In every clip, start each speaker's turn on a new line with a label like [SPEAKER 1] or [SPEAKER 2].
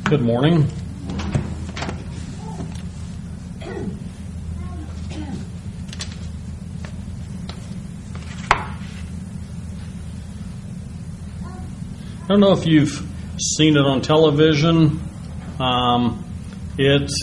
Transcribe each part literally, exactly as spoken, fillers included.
[SPEAKER 1] Good morning. I don't know if you've seen it on television. Um, it's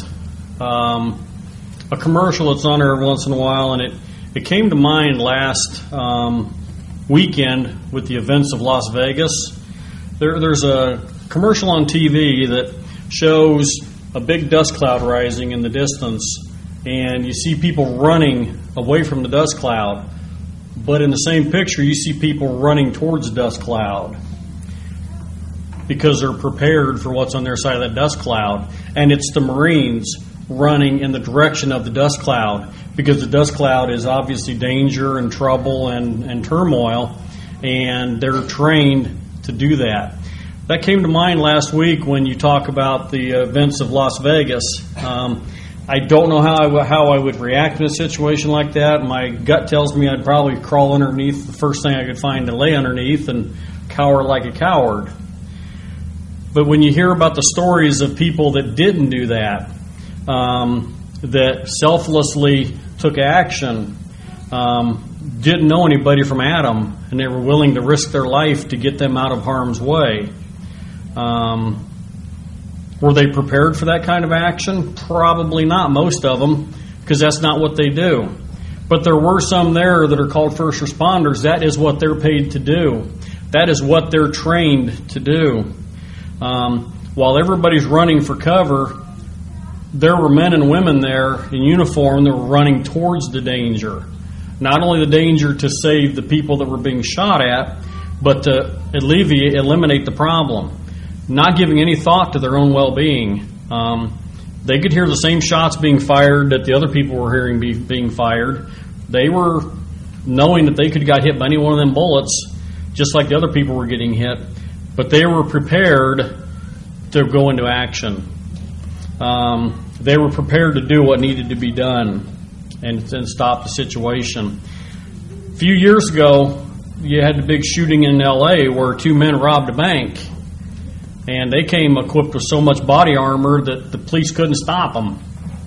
[SPEAKER 1] um, a commercial that's on there every once in a while, and it, it came to mind last um, weekend with the events of Las Vegas. There, there's a commercial on T V that shows a big dust cloud rising in the distance, and you see people running away from the dust cloud. But in the same picture, you see people running towards the dust cloud, because they're prepared for what's on their side of that dust cloud. And it's the Marines running in the direction of the dust cloud, because the dust cloud is obviously danger and trouble and, and turmoil, and they're trained to do that. That came to mind last week when you talk about the events of Las Vegas. Um, I don't know how I, w- how I would react in a situation like that. My gut tells me I'd probably crawl underneath the first thing I could find to lay underneath and cower like a coward. But when you hear about the stories of people that didn't do that, um, that selflessly took action, um, didn't know anybody from Adam, and they were willing to risk their life to get them out of harm's way, um, were they prepared for that kind of action? Probably not, most of them, because that's not what they do. But there were some there that are called first responders. That is what they're paid to do. That is what they're trained to do. Um, while everybody's running for cover, there were men and women there in uniform that were running towards the danger. Not only the danger to save the people that were being shot at, but to alleviate, eliminate the problem. Not giving any thought to their own well-being. Um, they could hear the same shots being fired that the other people were hearing be, being fired. They were knowing that they could have got hit by any one of them bullets, just like the other people were getting hit. But they were prepared to go into action. Um, they were prepared to do what needed to be done and, and stop the situation. A few years ago, you had the big shooting in L A where two men robbed a bank. And they came equipped with so much body armor that the police couldn't stop them.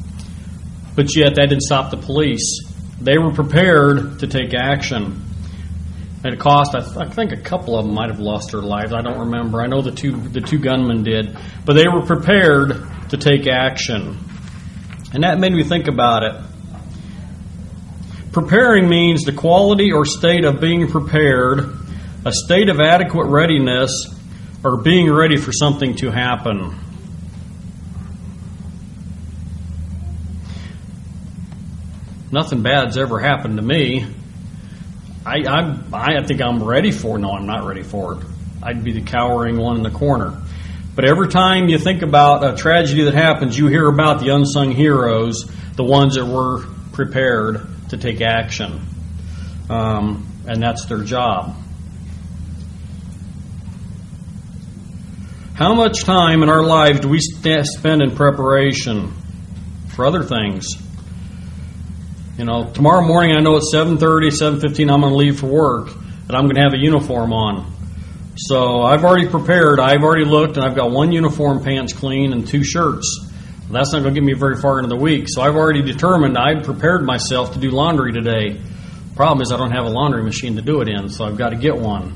[SPEAKER 1] But yet that didn't stop the police. They were prepared to take action. And it cost, I, th- I think a couple of them might have lost their lives. I don't remember. I know the two the two gunmen did. But they were prepared to take action. And that made me think about it. Preparing means the quality or state of being prepared, a state of adequate readiness, or being ready for something to happen. Nothing bad's ever happened to me. I, I I think I'm ready for it. No, I'm not ready for it. I'd be the cowering one in the corner. But every time you think about a tragedy that happens, you hear about the unsung heroes, the ones that were prepared to take action. Um, and that's their job. How much time in our lives do we st- spend in preparation for other things? You know, tomorrow morning I know at seven thirty, seven fifteen I'm going to leave for work, and I'm going to have a uniform on. So I've already prepared. I've already looked, and I've got one uniform pants clean and two shirts. That's not going to get me very far into the week. So I've already determined, I've prepared myself to do laundry today. Problem is I don't have a laundry machine to do it in, so I've got to get one.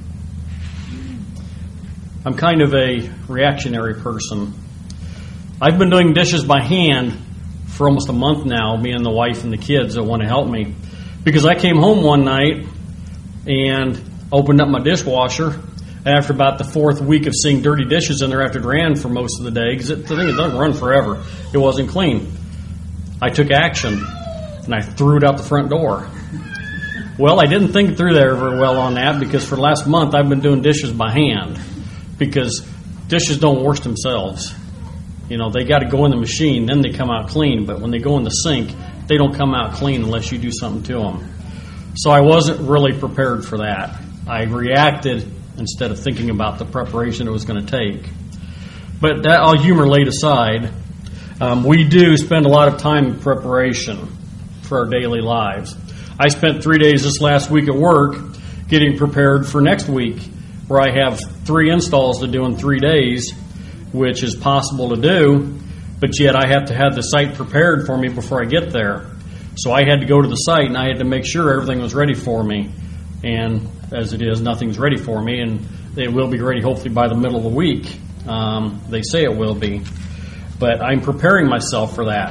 [SPEAKER 1] I'm kind of a reactionary person. I've been doing dishes by hand for almost a month now, me and the wife and the kids that want to help me. Because I came home one night and opened up my dishwasher. And after about the fourth week of seeing dirty dishes in there after it ran for most of the day, because the thing, it doesn't run forever, it wasn't clean. I took action and I threw it out the front door. Well, I didn't think through there very well on that, because for the last month I've been doing dishes by hand. Because dishes don't wash themselves. You know, they got to go in the machine, then they come out clean. But when they go in the sink, they don't come out clean unless you do something to them. So I wasn't really prepared for that. I reacted instead of thinking about the preparation it was going to take. But that all humor laid aside, um, we do spend a lot of time in preparation for our daily lives. I spent three days this last week at work getting prepared for next week, where I have three installs to do in three days, which is possible to do, but yet I have to have the site prepared for me before I get there. So I had to go to the site, and I had to make sure everything was ready for me. And as it is, nothing's ready for me, and it will be ready hopefully by the middle of the week. Um, they say it will be. But I'm preparing myself for that.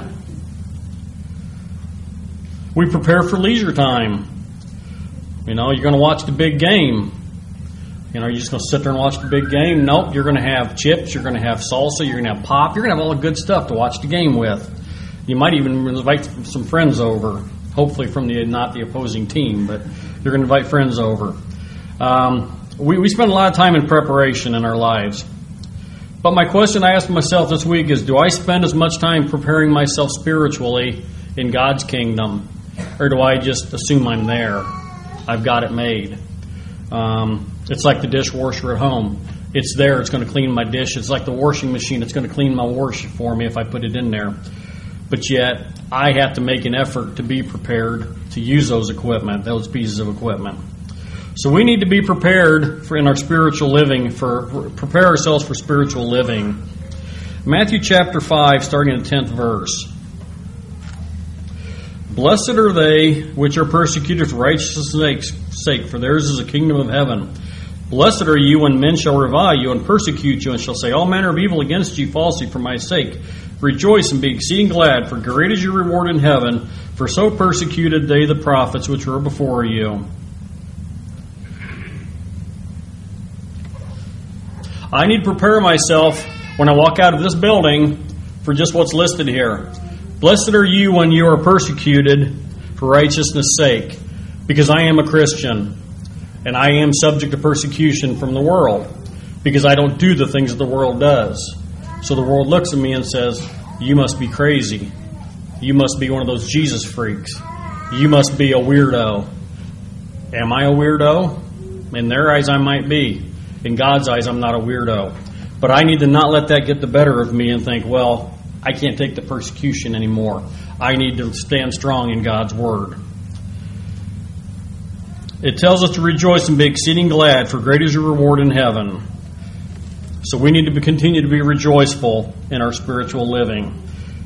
[SPEAKER 1] We prepare for leisure time. You know, you're going to watch the big game. You know, you're just going to sit there and watch the big game? Nope, you're going to have chips, you're going to have salsa, you're going to have pop, you're going to have all the good stuff to watch the game with. You might even invite some friends over, hopefully from the not the opposing team, but you're going to invite friends over. Um, we, we spend a lot of time in preparation in our lives. But my question I asked myself this week is, do I spend as much time preparing myself spiritually in God's kingdom, or do I just assume I'm there? I've got it made. Um, it's like the dishwasher at home. It's there. It's going to clean my dish. It's like the washing machine. It's going to clean my wash for me if I put it in there. But yet, I have to make an effort to be prepared to use those equipment, those pieces of equipment. So we need to be prepared for in our spiritual living, for, for prepare ourselves for spiritual living. Matthew chapter five, starting in the tenth verse. Blessed are they which are persecuted for righteousness' sake, for theirs is the kingdom of heaven. Blessed are you when men shall revile you and persecute you, and shall say all manner of evil against you falsely for my sake. Rejoice and be exceeding glad, for great is your reward in heaven, for so persecuted they the prophets which were before you. I need to prepare myself when I walk out of this building for just what's listed here. Blessed are you when you are persecuted for righteousness' sake, because I am a Christian, and I am subject to persecution from the world, because I don't do the things that the world does. So the world looks at me and says, you must be crazy. You must be one of those Jesus freaks. You must be a weirdo. Am I a weirdo? In their eyes, I might be. In God's eyes, I'm not a weirdo. But I need to not let that get the better of me and think, well, I can't take the persecution anymore. I need to stand strong in God's Word. It tells us to rejoice and be exceeding glad, for great is your reward in heaven. So we need to be, continue to be rejoiceful in our spiritual living.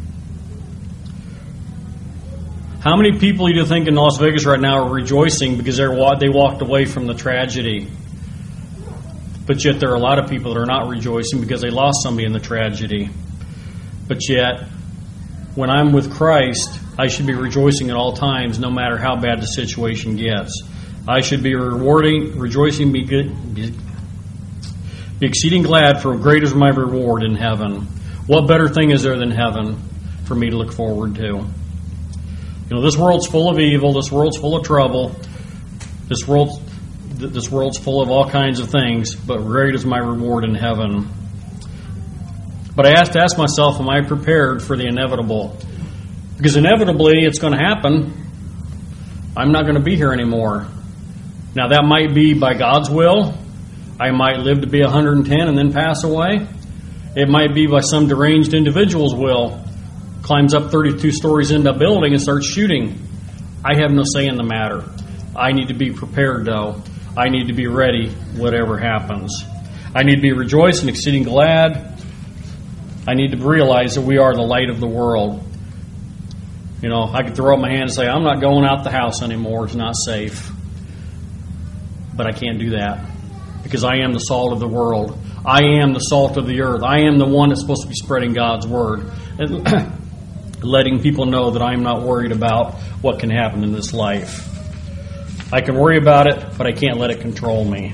[SPEAKER 1] How many people do you think in Las Vegas right now are rejoicing because they're, they walked away from the tragedy? But yet there are a lot of people that are not rejoicing because they lost somebody in the tragedy. But yet, when I'm with Christ, I should be rejoicing at all times, no matter how bad the situation gets. I should be rewarding, rejoicing, be, good, be, be exceeding glad, for great is my reward in heaven. What better thing is there than heaven for me to look forward to? You know, this world's full of evil. This world's full of trouble. This world's this world's full of all kinds of things. But great is my reward in heaven. But I have to ask myself, am I prepared for the inevitable? Because inevitably, it's going to happen. I'm not going to be here anymore. Now, that might be by God's will. I might live to be one hundred ten and then pass away. It might be by some deranged individual's will. Climbs up thirty-two stories into a building and starts shooting. I have no say in the matter. I need to be prepared, though. I need to be ready, whatever happens. I need to be rejoicing, exceeding glad. I need to realize that we are the light of the world. You know, I could throw up my hand and say, I'm not going out the house anymore. It's not safe. But I can't do that because I am the salt of the world. I am the salt of the earth. I am the one that's supposed to be spreading God's word and letting people know that I'm not worried about what can happen in this life. I can worry about it, but I can't let it control me.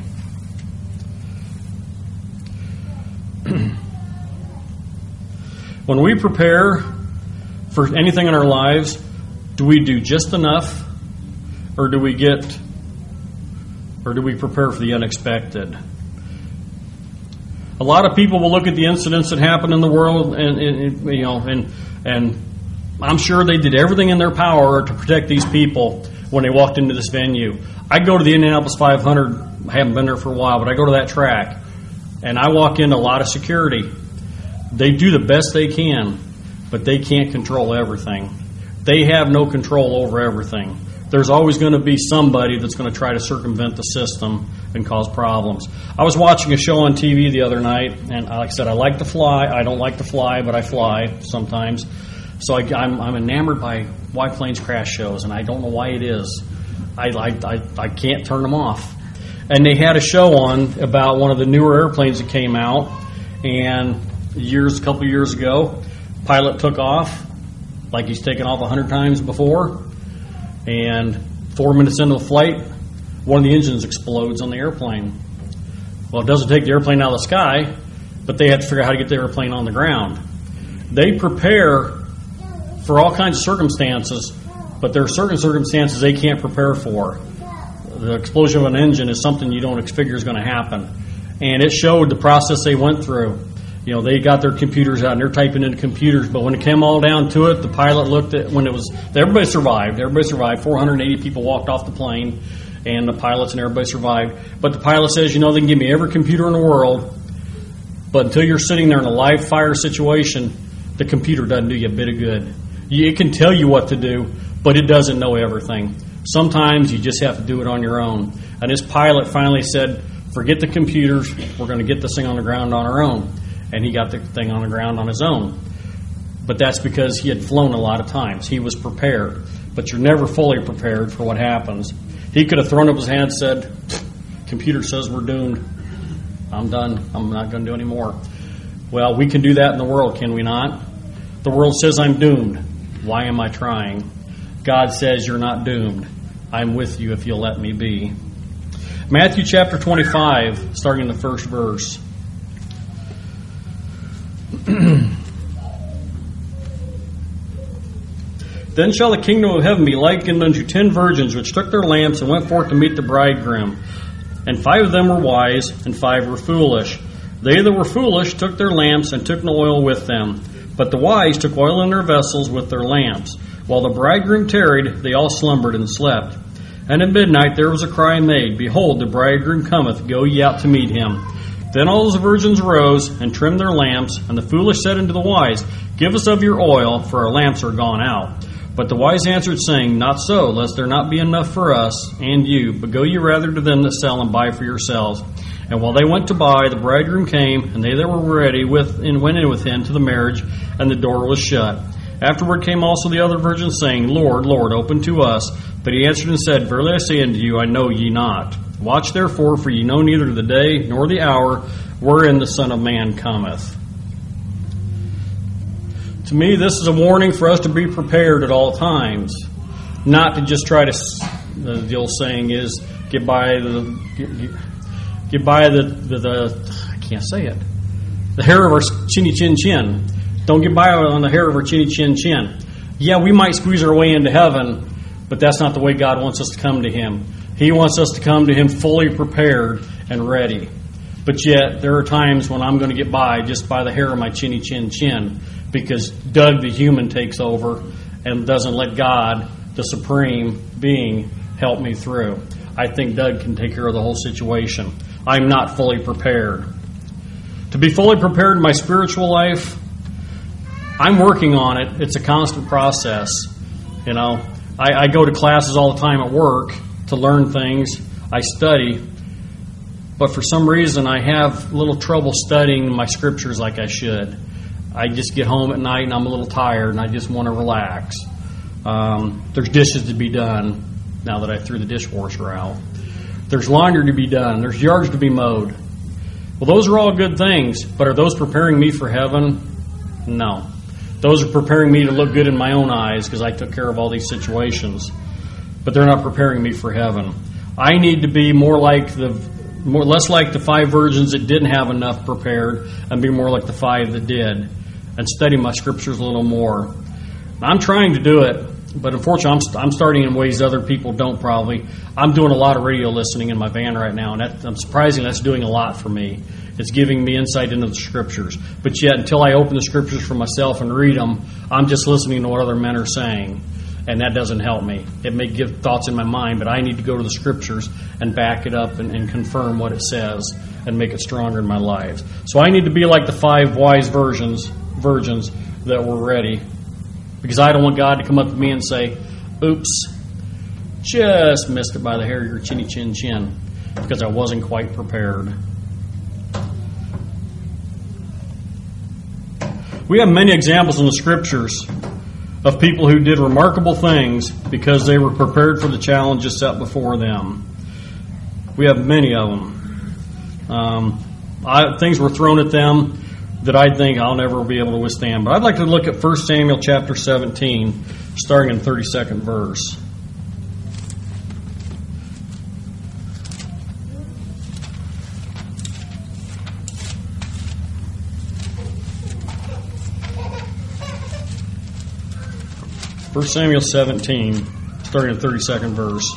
[SPEAKER 1] When we prepare for anything in our lives, do we do just enough, or do we get, or do we prepare for the unexpected? A lot of people will look at the incidents that happen in the world, and, and you know, and and I'm sure they did everything in their power to protect these people when they walked into this venue. I go to the Indianapolis five hundred. I haven't been there for a while, but I go to that track, and I walk into a lot of security. They do the best they can, but they can't control everything. They have no control over everything. There's always going to be somebody that's going to try to circumvent the system and cause problems. I was watching a show on T V the other night, and like I said, I like to fly. I don't like to fly, but I fly sometimes. So I, I'm, I'm enamored by why planes crash shows, and I don't know why it is. I, I, I, I can't turn them off. And they had a show on about one of the newer airplanes that came out, and years, a couple of years ago, pilot took off like he's taken off a hundred times before, and four minutes into the flight, one of the engines explodes on the airplane. Well, it doesn't take the airplane out of the sky, but they have to figure out how to get the airplane on the ground. They prepare for all kinds of circumstances, but there are certain circumstances they can't prepare for. The explosion of an engine is something you don't figure is going to happen. And it showed the process they went through. You know, they got their computers out and they're typing into computers, but when it came all down to it, the pilot looked at, when it was, everybody survived, everybody survived, four hundred eighty people walked off the plane, and the pilots and everybody survived. But the pilot says, you know, they can give me every computer in the world, but until you're sitting there in a live fire situation, the computer doesn't do you a bit of good. It can tell you what to do, but it doesn't know everything. Sometimes you just have to do it on your own. And this pilot finally said, forget the computers, we're going to get this thing on the ground on our own. And he got the thing on the ground on his own. But that's because he had flown a lot of times. He was prepared. But you're never fully prepared for what happens. He could have thrown up his hand and said, computer says we're doomed. I'm done. I'm not going to do any more. Well, we can do that in the world, can we not? The world says I'm doomed. Why am I trying? God says you're not doomed. I'm with you if you'll let me be. Matthew chapter twenty-five, starting in the first verse. Then shall the kingdom of heaven be likened unto ten virgins which took their lamps and went forth to meet the bridegroom. And five of them were wise, and five were foolish. They that were foolish took their lamps and took no oil with them. But the wise took oil in their vessels with their lamps. While the bridegroom tarried, they all slumbered and slept. And at midnight there was a cry made, Behold, the bridegroom cometh, go ye out to meet him. Then all the virgins arose and trimmed their lamps, and the foolish said unto the wise, Give us of your oil, for our lamps are gone out. But the wise answered, saying, Not so, lest there not be enough for us and you, but go ye rather to them that sell and buy for yourselves. And while they went to buy, the bridegroom came, and they that were ready with and went in with him to the marriage, and the door was shut. Afterward came also the other virgins, saying, Lord, Lord, open to us. But he answered and said, Verily I say unto you, I know ye not. Watch therefore, for ye know neither the day nor the hour wherein the Son of Man cometh. To me, this is a warning for us to be prepared at all times. Not to just try to, the old saying is, get by the, get, get by the, the, the, I can't say it, the hair of our chinny chin chin. Don't get by on the hair of our chinny chin chin. Yeah, we might squeeze our way into heaven, but that's not the way God wants us to come to Him. He wants us to come to Him fully prepared and ready. But yet, there are times when I'm going to get by just by the hair of my chinny chin chin, because Doug the human takes over and doesn't let God, the supreme being, help me through. I think Doug can take care of the whole situation. I'm not fully prepared. To be fully prepared in my spiritual life, I'm working on it. It's a constant process. You know, I, I go to classes all the time at work to learn things. I study. But for some reason, I have a little trouble studying my scriptures like I should. I just get home at night and I'm a little tired and I just want to relax. Um, there's dishes to be done now that I threw the dishwasher out. There's laundry to be done. There's yards to be mowed. Well, those are all good things, but are those preparing me for heaven? No. Those are preparing me to look good in my own eyes because I took care of all these situations. But they're not preparing me for heaven. I need to be more like the more less like the five virgins that didn't have enough prepared and be more like the five that did and study my scriptures a little more. I'm trying to do it, but unfortunately I'm, I'm starting in ways other people don't probably. I'm doing a lot of radio listening in my van right now, and that, I'm surprising that's doing a lot for me. It's giving me insight into the scriptures. But yet, until I open the scriptures for myself and read them, I'm just listening to what other men are saying. And that doesn't help me. It may give thoughts in my mind, but I need to go to the scriptures and back it up and, and confirm what it says and make it stronger in my life. So I need to be like the five wise virgins, virgins that were ready. Because I don't want God to come up to me and say, oops, just missed it by the hair of your chinny chin chin because I wasn't quite prepared. We have many examples in the Scriptures of people who did remarkable things because they were prepared for the challenges set before them. We have many of them. Um, I, things were thrown at them that I think I'll never be able to withstand. But I'd like to look at First Samuel chapter seventeen, starting in the thirty-second verse. First Samuel seventeen, starting in the thirty-second verse.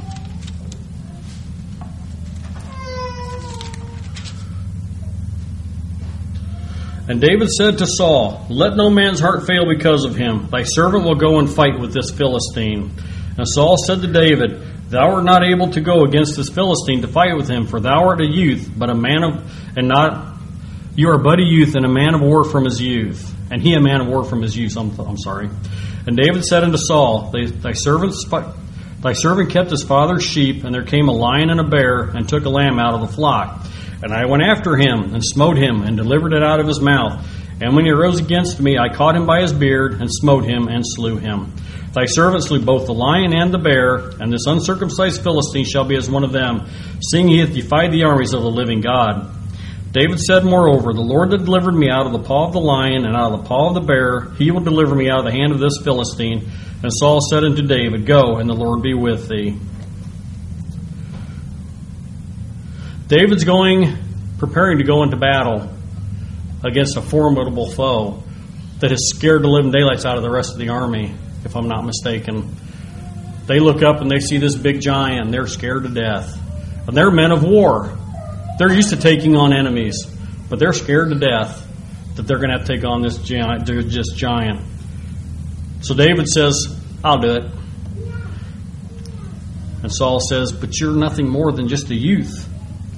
[SPEAKER 1] And David said to Saul, "Let no man's heart fail because of him. Thy servant will go and fight with this Philistine." And Saul said to David, "Thou art not able to go against this Philistine to fight with him, for thou art a youth, but a man of, and not, you are but a youth and a man of war from his youth. And he a man of war from his youth." I'm, I'm sorry. And David said unto Saul, Thy, thy, servant, thy servant kept his father's sheep, and there came a lion and a bear, and took a lamb out of the flock. And I went after him, and smote him, and delivered it out of his mouth. And when he arose against me, I caught him by his beard, and smote him, and slew him. Thy servant slew both the lion and the bear, and this uncircumcised Philistine shall be as one of them, seeing he hath defied the armies of the living God. David said, moreover, the Lord that delivered me out of the paw of the lion and out of the paw of the bear, he will deliver me out of the hand of this Philistine. And Saul said unto David, Go, and the Lord be with thee. David's going, preparing to go into battle against a formidable foe that has scared the living daylights out of the rest of the army, if I'm not mistaken. They look up and they see this big giant, and they're scared to death. And they're men of war. They're used to taking on enemies, but they're scared to death that they're going to have to take on this giant. They're just giant. So David says, I'll do it. And Saul says, but you're nothing more than just a youth.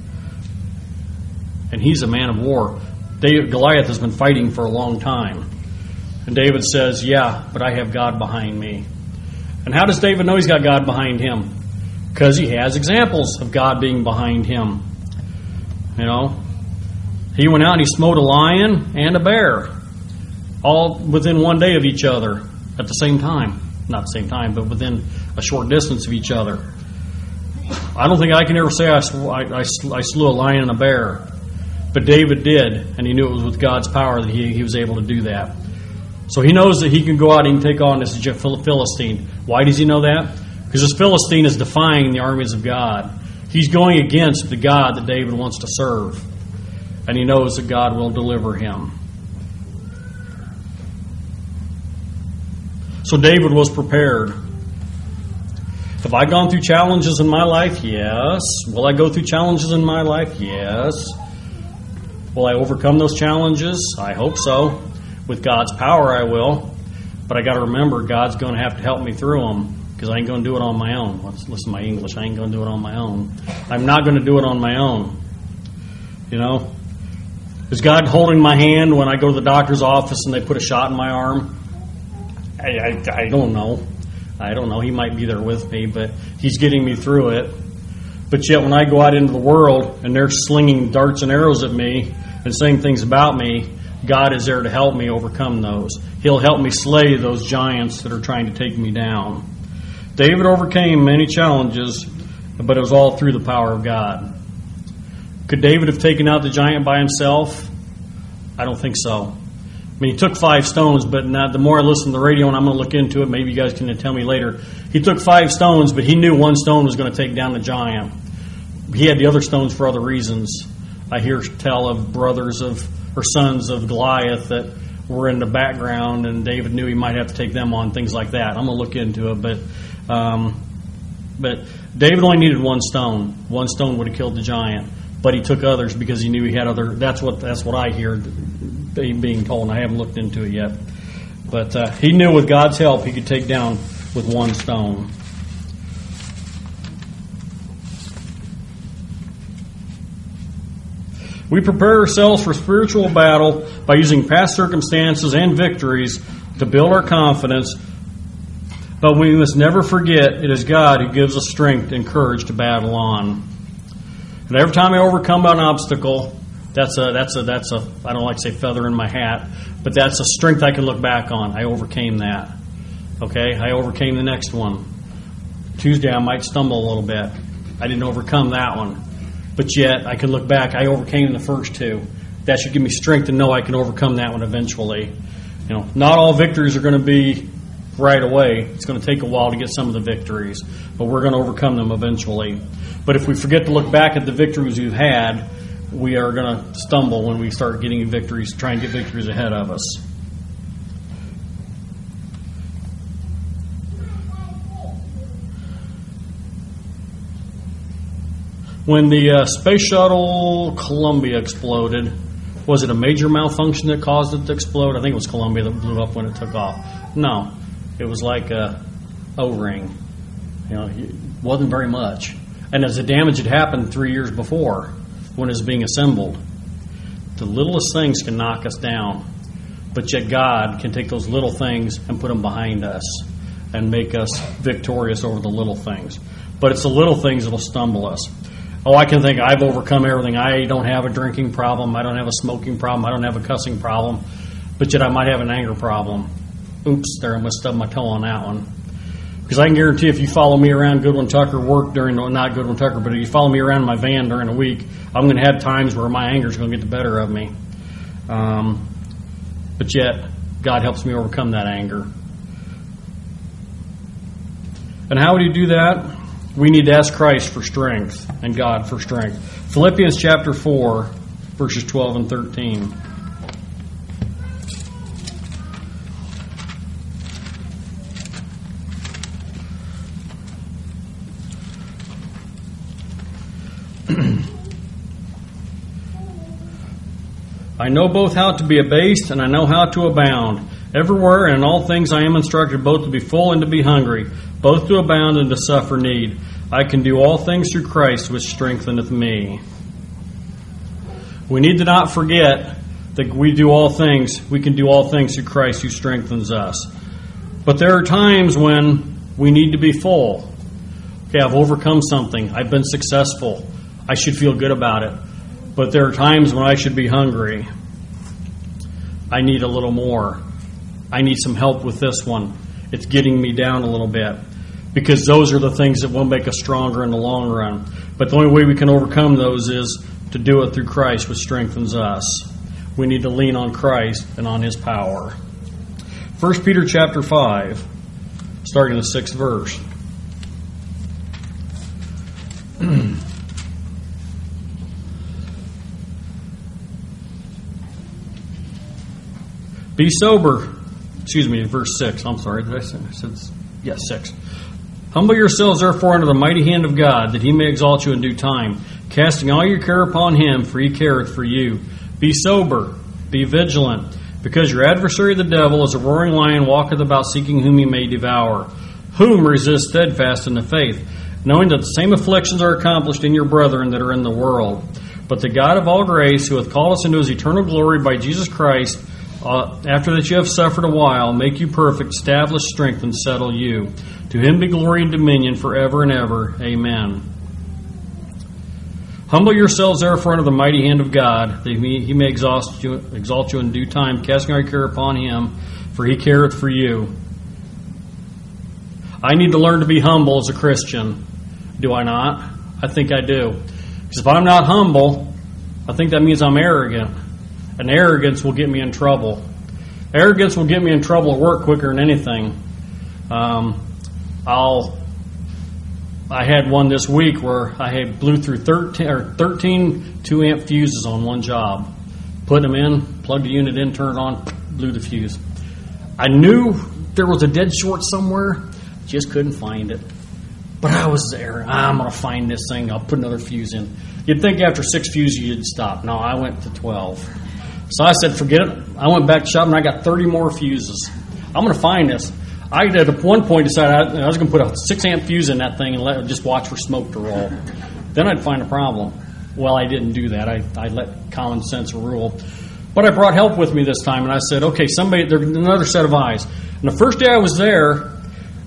[SPEAKER 1] And he's a man of war. David, Goliath has been fighting for a long time. And David says, yeah, but I have God behind me. And how does David know he's got God behind him? Because he has examples of God being behind him. You know, he went out and he smote a lion and a bear, all within one day of each other at the same time. Not the same time, but within a short distance of each other. I don't think I can ever say I, I, I slew a lion and a bear. But David did, and he knew it was with God's power that he, he was able to do that. So he knows that he can go out and take on this Philistine. Why does he know that? Because this Philistine is defying the armies of God. He's going against the God that David wants to serve. And he knows that God will deliver him. So David was prepared. Have I gone through challenges in my life? Yes. Will I go through challenges in my life? Yes. Will I overcome those challenges? I hope so. With God's power, I will. But I got to remember, God's going to have to help me through them. Because I ain't going to do it on my own. Let's listen to my English. I ain't going to do it on my own. I'm not going to do it on my own. You know? Is God holding my hand when I go to the doctor's office and they put a shot in my arm? I, I, I don't know. I don't know. He might be there with me, but He's getting me through it. But yet when I go out into the world and they're slinging darts and arrows at me and saying things about me, God is there to help me overcome those. He'll help me slay those giants that are trying to take me down. David overcame many challenges, but it was all through the power of God. Could David have taken out the giant by himself? I don't think so. I mean, he took five stones, but not, the more I listen to the radio, and I'm going to look into it, maybe you guys can tell me later. He took five stones, but he knew one stone was going to take down the giant. He had the other stones for other reasons. I hear tell of brothers of or sons of Goliath that were in the background, and David knew he might have to take them on, things like that. I'm going to look into it, but um, but David only needed one stone. One stone would have killed the giant, but he took others because he knew he had other. That's what that's what I hear being told, and I haven't looked into it yet. But uh, he knew with God's help he could take down with one stone. We prepare ourselves for spiritual battle by using past circumstances and victories to build our confidence But we must never forget it is God who gives us strength and courage to battle on. And every time I overcome an obstacle, that's a that's a that's a I don't like to say feather in my hat, but that's a strength I can look back on. I overcame that. Okay, I overcame the next one. Tuesday I might stumble a little bit. I didn't overcome that one, but yet I can look back. I overcame the first two. That should give me strength to know I can overcome that one eventually. You know, not all victories are going to be right away. It's going to take a while to get some of the victories, but we're going to overcome them eventually. But if we forget to look back at the victories we've had, we are going to stumble when we start getting victories, try and get victories ahead of us. When the uh, Space Shuttle Columbia exploded, was it a major malfunction that caused it to explode? I think it was Columbia that blew up when it took off. No, it was like a O-ring. You know, it wasn't very much. And as the damage had happened three years before when it was being assembled, the littlest things can knock us down. But yet God can take those little things and put them behind us and make us victorious over the little things. But it's the little things that will stumble us. Oh, I can think I've overcome everything. I don't have a drinking problem. I don't have a smoking problem. I don't have a cussing problem. But yet I might have an anger problem. Oops, there I must stub my toe on that one. Because I can guarantee if you follow me around Goodwin Tucker work during, not Goodwin Tucker, but if you follow me around in my van during a week, I'm going to have times where my anger is going to get the better of me. Um, but yet, God helps me overcome that anger. And how would He do that? We need to ask Christ for strength and God for strength. Philippians chapter four, verses twelve and thirteen. I know both how to be abased and I know how to abound. Everywhere and in all things I am instructed both to be full and to be hungry, both to abound and to suffer need. I can do all things through Christ which strengtheneth me. We need to not forget that we do all things, we can do all things through Christ who strengthens us. But there are times when we need to be full. Okay, I've overcome something. I've been successful. I should feel good about it. But there are times when I should be hungry. I need a little more. I need some help with this one. It's getting me down a little bit. Because those are the things that will make us stronger in the long run. But the only way we can overcome those is to do it through Christ, which strengthens us. We need to lean on Christ and on His power. First Peter chapter five, starting in the sixth verse. Be sober. Excuse me, verse six. I'm sorry. Did I say? I said, yes, six. Humble yourselves, therefore, under the mighty hand of God, that He may exalt you in due time, casting all your care upon Him, for He careth for you. Be sober, be vigilant, because your adversary the devil, as a roaring lion, walketh about seeking whom he may devour. Whom resist steadfast in the faith, knowing that the same afflictions are accomplished in your brethren that are in the world. But the God of all grace, who hath called us into His eternal glory by Jesus Christ, Uh, after that you have suffered a while, make you perfect, establish, strengthen, settle you. To Him be glory and dominion forever and ever. Amen. Humble yourselves therefore under the mighty hand of God, that He, he may exalt you, exalt you in due time, casting all your care upon Him, for He careth for you. I need to learn to be humble as a Christian. Do I not? I think I do. Because if I'm not humble, I think that means I'm arrogant. And arrogance will get me in trouble. Arrogance will get me in trouble at work quicker than anything. Um, I'll. I had one this week where I had blew through thirteen or thirteen two amp fuses on one job. Put them in, plugged the unit in, turned it on, blew the fuse. I knew there was a dead short somewhere, just couldn't find it. But I was there. I'm going to find this thing. I'll put another fuse in. You'd think after six fuses you'd stop. No, I went to twelve. So I said, forget it. I went back to shop and I got thirty more fuses. I'm going to find this. I at one point decided I, I was going to put a six amp fuse in that thing and let just watch for smoke to roll. Then I'd find a problem. Well, I didn't do that. I, I let common sense rule. But I brought help with me this time, and I said, okay, somebody, there's another set of eyes. And the first day I was there,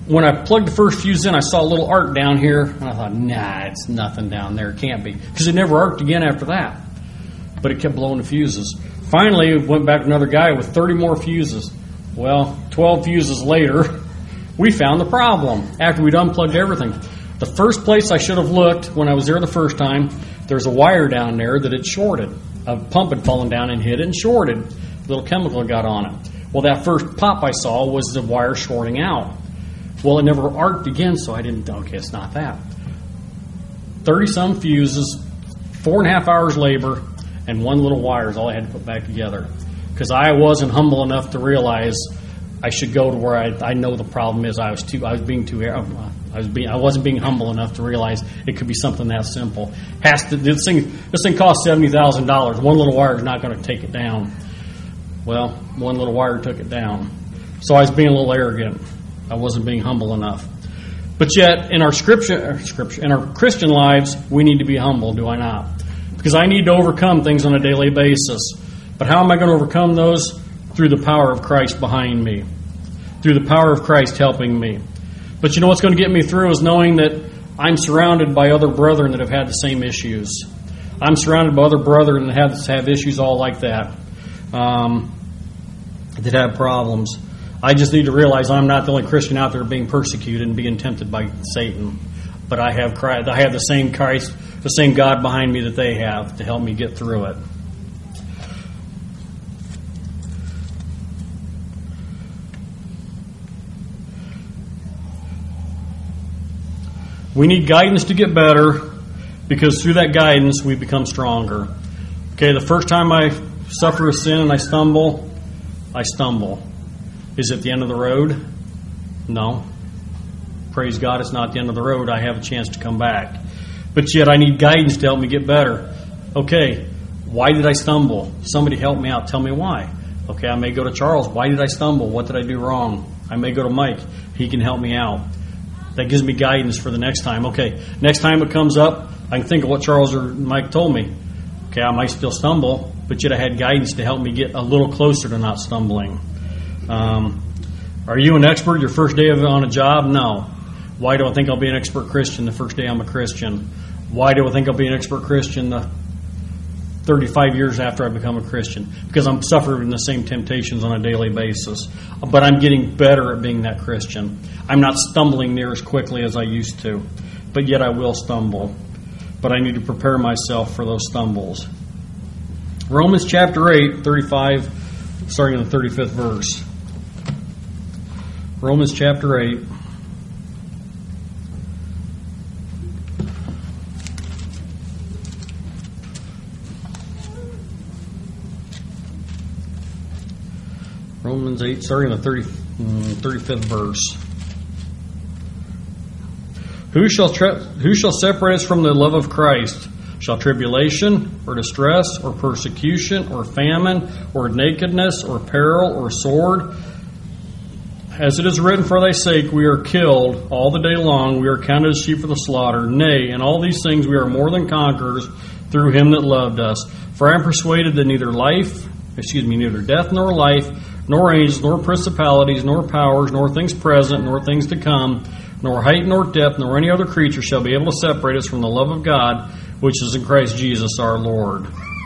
[SPEAKER 1] when I plugged the first fuse in, I saw a little arc down here, and I thought, nah, it's nothing down there. It can't be. Because it never arced again after that. But it kept blowing the fuses. Finally, went back to another guy with thirty more fuses. Well, twelve fuses later, we found the problem after we'd unplugged everything. The first place I should have looked when I was there the first time, there's a wire down there that had shorted. A pump had fallen down and hit it and shorted. A little chemical got on it. Well, that first pop I saw was the wire shorting out. Well, it never arced again, so I didn't, okay, it's not that. thirty-some fuses, four and a half hours labor, and one little wire is all I had to put back together. Because I wasn't humble enough to realize I should go to where I, I know the problem is. I was too, I was being too, I was being, I wasn't being humble enough to realize it could be something that simple. Has to, this thing, this thing costs seventy thousand dollars. One little wire is not going to take it down. Well, one little wire took it down. So I was being a little arrogant. I wasn't being humble enough. But yet, in our scripture, scripture, in our Christian lives, we need to be humble, do I not? Because I need to overcome things on a daily basis. But how am I going to overcome those? Through the power of Christ behind me. Through the power of Christ helping me. But you know what's going to get me through is knowing that I'm surrounded by other brethren that have had the same issues. I'm surrounded by other brethren that have, have issues all like that. Um, that have problems. I just need to realize I'm not the only Christian out there being persecuted and being tempted by Satan. But I have Christ, I have the same Christ, the same God behind me that they have to help me get through it. We need guidance to get better, because through that guidance we become stronger. Okay, the first time I suffer a sin and I stumble, I stumble. Is it the end of the road? No. Praise God, it's not the end of the road. I have a chance to come back. But yet I need guidance to help me get better. Okay, why did I stumble? Somebody help me out. Tell me why. Okay, I may go to Charles. Why did I stumble? What did I do wrong? I may go to Mike. He can help me out. That gives me guidance for the next time. Okay, next time it comes up, I can think of what Charles or Mike told me. Okay, I might still stumble, but yet I had guidance to help me get a little closer to not stumbling. Um, are you an expert your first day of, on a job? No. Why do I think I'll be an expert Christian the first day I'm a Christian? Why do I think I'll be an expert Christian the thirty-five years after I become a Christian? Because I'm suffering the same temptations on a daily basis. But I'm getting better at being that Christian. I'm not stumbling near as quickly as I used to. But yet I will stumble. But I need to prepare myself for those stumbles. Romans chapter eight, thirty-five, starting in the thirty-fifth verse. Romans chapter eight. Romans eight, starting in the thirty, thirty-fifth verse. Who shall tre- who shall separate us from the love of Christ? Shall tribulation, or distress, or persecution, or famine, or nakedness, or peril, or sword? As it is written, for thy sake we are killed all the day long, we are counted as sheep for the slaughter. Nay, in all these things we are more than conquerors through him that loved us. For I am persuaded that neither life, excuse me, neither death nor life, nor angels, nor principalities, nor powers, nor things present, nor things to come, nor height, nor depth, nor any other creature shall be able to separate us from the love of God, which is in Christ Jesus our Lord.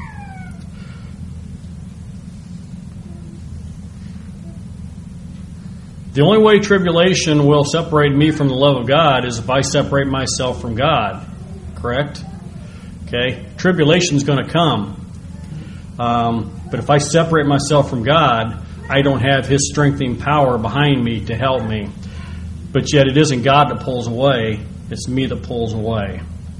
[SPEAKER 1] The only way tribulation will separate me from the love of God is if I separate myself from God. Correct? Okay? Tribulation is going to come. Um, but if I separate myself from God, I don't have His strengthening power behind me to help me. But yet it isn't God that pulls away. It's me that pulls away.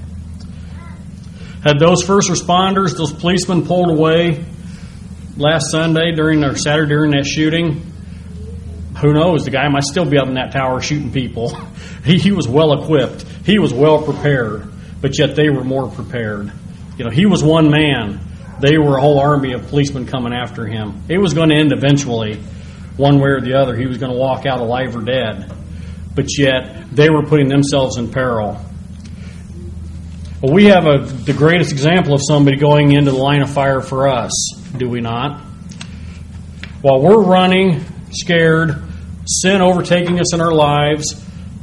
[SPEAKER 1] Had those first responders, those policemen pulled away last Sunday during or Saturday during that shooting, who knows? The guy might still be up in that tower shooting people. He, he was well equipped. He was well prepared. But yet they were more prepared. You know, he was one man. They were a whole army of policemen coming after him. It was going to end eventually, one way or the other. He was going to walk out alive or dead. But yet they were putting themselves in peril. Well, we have a, the greatest example of somebody going into the line of fire for us, do we not? While we're running, scared, sin overtaking us in our lives,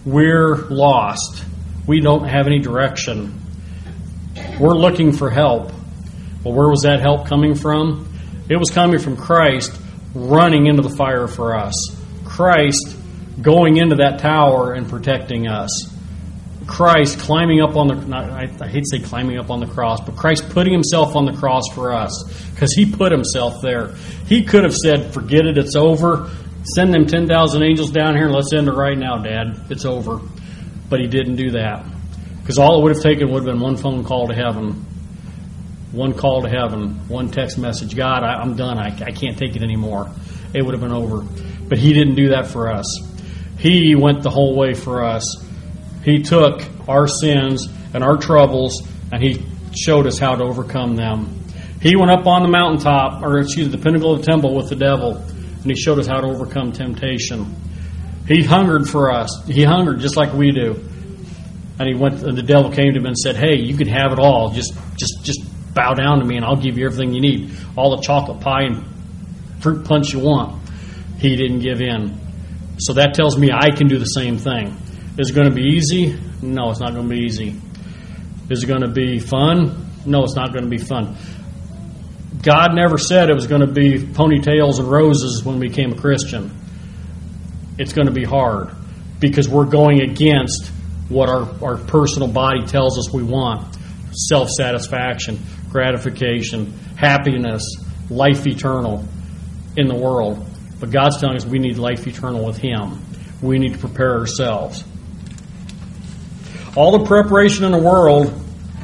[SPEAKER 1] we're lost. We don't have any direction. We're looking for help. Well, where was that help coming from? It was coming from Christ running into the fire for us. Christ going into that tower and protecting us. Christ climbing up on the, not, I, I hate to say climbing up on the cross, but Christ putting himself on the cross for us, because he put himself there. He could have said, forget it, it's over. Send them ten thousand angels down here and let's end it right now, Dad. It's over. But he didn't do that. Because all it would have taken would have been one phone call to heaven. One call to heaven. One text message. God, I, I'm done. I, I can't take it anymore. It would have been over. But he didn't do that for us. He went the whole way for us. He took our sins and our troubles, and he showed us how to overcome them. He went up on the mountaintop, or excuse me, the pinnacle of the temple with the devil, and he showed us how to overcome temptation. He hungered for us. He hungered just like we do. And he went. And the devil came to him and said, "Hey, you can have it all. Just, just, just bow down to me, and I'll give you everything you need. All the chocolate pie and fruit punch you want." He didn't give in. So that tells me I can do the same thing. Is it going to be easy? No, it's not going to be easy. Is it going to be fun? No, it's not going to be fun. God never said it was going to be ponytails and roses when we became a Christian. It's going to be hard because we're going against what our, our personal body tells us we want. Self-satisfaction, gratification, happiness, life eternal in the world. But God's telling us we need life eternal with Him. We need to prepare ourselves. All the preparation in the world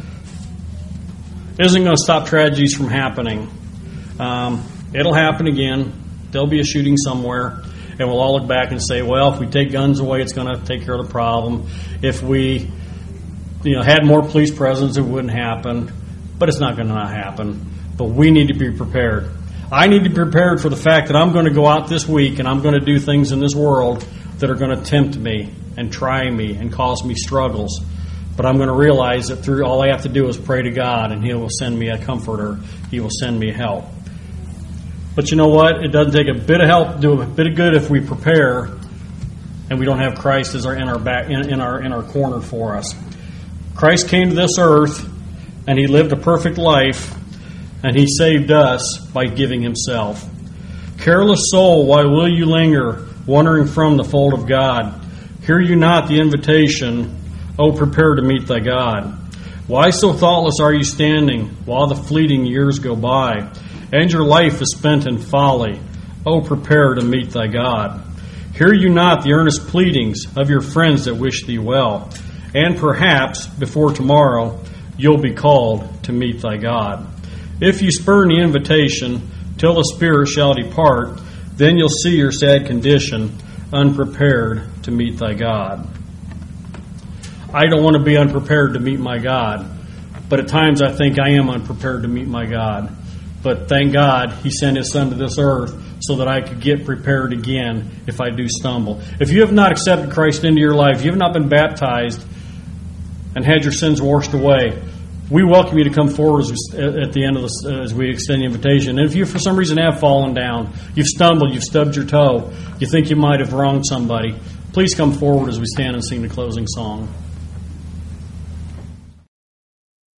[SPEAKER 1] isn't going to stop tragedies from happening. Um, it'll happen again. There'll be a shooting somewhere, and we'll all look back and say, well, if we take guns away, it's going to take care of the problem. If we you know, had more police presence, it wouldn't happen. But it's not going to not happen. But we need to be prepared. I need to be prepared for the fact that I'm going to go out this week and I'm going to do things in this world that are going to tempt me and try me and cause me struggles. But I'm going to realize that through all I have to do is pray to God, and He will send me a comforter. He will send me help. But you know what? It doesn't take a bit of help, do a bit of good if we prepare and we don't have Christ as our in our back in, in our in our corner for us. Christ came to this earth and He lived a perfect life, and He saved us by giving Himself. Careless soul, why will you linger, wandering from the fold of God? Hear you not the invitation, O prepare to meet thy God. Why so thoughtless are you standing, while the fleeting years go by, and your life is spent in folly? O prepare to meet thy God. Hear you not the earnest pleadings of your friends that wish thee well, and perhaps, before tomorrow, you'll be called to meet thy God. If you spurn the invitation, till the Spirit shall depart, then you'll see your sad condition, unprepared to meet thy God. I don't want to be unprepared to meet my God, but at times I think I am unprepared to meet my God. But thank God He sent His Son to this earth so that I could get prepared again if I do stumble. If you have not accepted Christ into your life, you have not been baptized and had your sins washed away, we welcome you to come forward as we, at the end of this, as we extend the invitation. And if you, for some reason, have fallen down, you've stumbled, you've stubbed your toe, you think you might have wronged somebody, please come forward as we stand and sing the closing song.